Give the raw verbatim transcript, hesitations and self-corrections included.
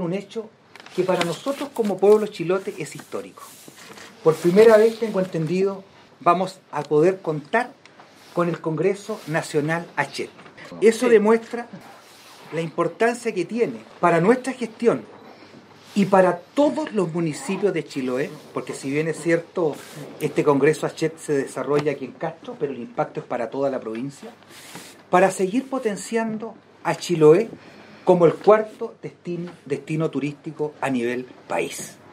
un hecho que para nosotros como pueblo chilote es histórico. Por primera vez, tengo entendido, vamos a poder contar con el Congreso Nacional Achet. Eso demuestra la importancia que tiene para nuestra gestión y para todos los municipios de Chiloé, porque si bien es cierto, este Congreso Achet se desarrolla aquí en Castro, pero el impacto es para toda la provincia, para seguir potenciando a Chiloé como el cuarto destino, destino turístico a nivel país.